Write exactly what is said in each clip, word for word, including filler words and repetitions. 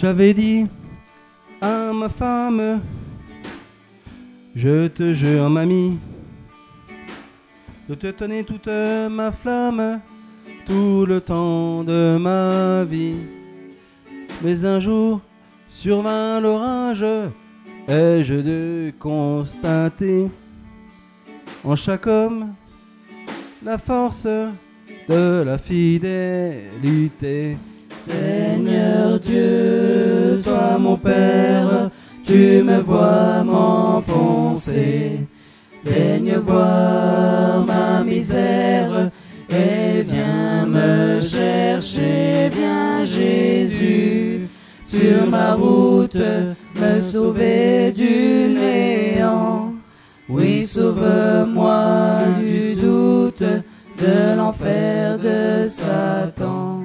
J'avais dit à ma femme, je te jure mamie, de te donner toute ma flamme, tout le temps de ma vie. Mais un jour survint l'orage, ai-je de constater en chaque homme la force de la fidélité. Seigneur Dieu, toi mon Père, tu me vois m'enfoncer. Daigne voir ma misère et viens me chercher, viens Jésus, sur ma route, me sauver du néant. Oui, sauve-moi du doute, de l'enfer de Satan.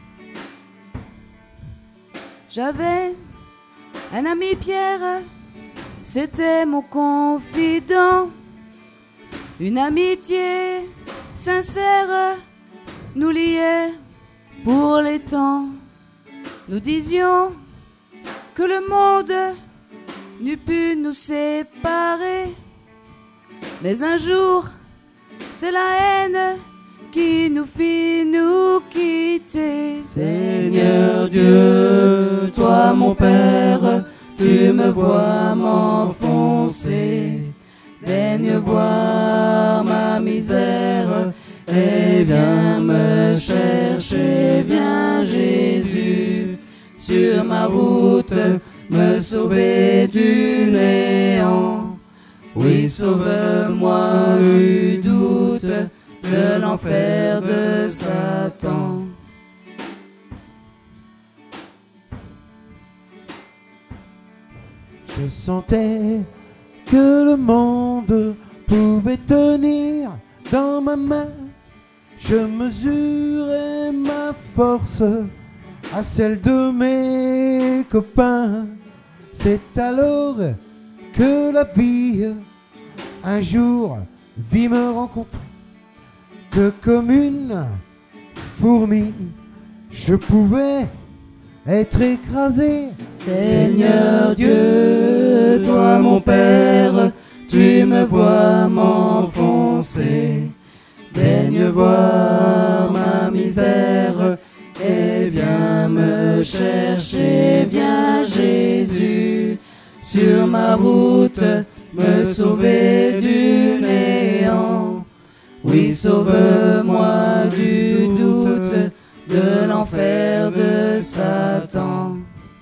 J'avais un ami Pierre, c'était mon confident. Une amitié sincère nous liait pour les temps. Nous disions que le monde n'eût pu nous séparer. Mais un jour, c'est la haine qui nous fit nous quitter. Seigneur Dieu, toi mon Père, tu me vois m'enfoncer. Daigne voir ma misère et viens me chercher, viens Jésus, sur ma route, me sauver du néant. Oui, sauve-moi du doute, de l'enfer de Satan. Je sentais que le monde pouvait tenir dans ma main. Je mesurais ma force à celle de mes copains. C'est alors que la vie un jour vit me rencontrer, que comme une fourmi je pouvais être écrasé. Seigneur Dieu, toi mon Père, tu me vois m'enfoncer. Daigne voir ma misère et viens me chercher, viens Jésus, sur ma route, me sauver du néant. Oui, sauve-moi du doute, de l'enfer de Satan.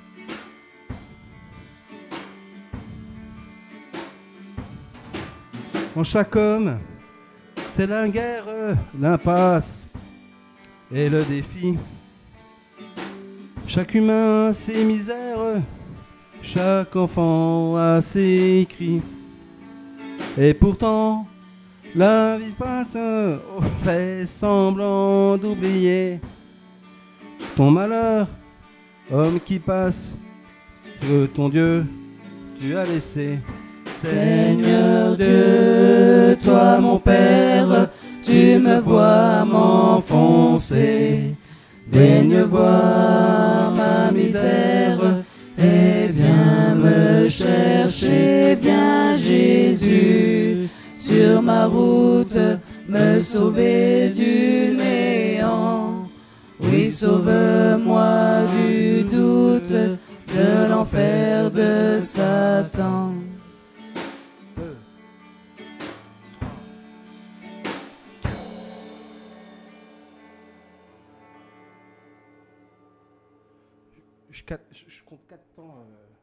En chaque homme, c'est la guerre, l'impasse et le défi. Chaque humain a ses misères, chaque enfant a ses cris. Et pourtant, la vie passe, on fait semblant d'oublier ton malheur, homme qui passe, que ton Dieu tu as laissé. Seigneur Dieu, toi mon Père, tu me vois m'enfoncer. Daigne voir ma misère et viens me chercher, viens Jésus, sur ma route, me sauver du néant. Oui, sauve-moi du doute, de l'enfer de Satan. Je, je, je compte quatre temps. Euh...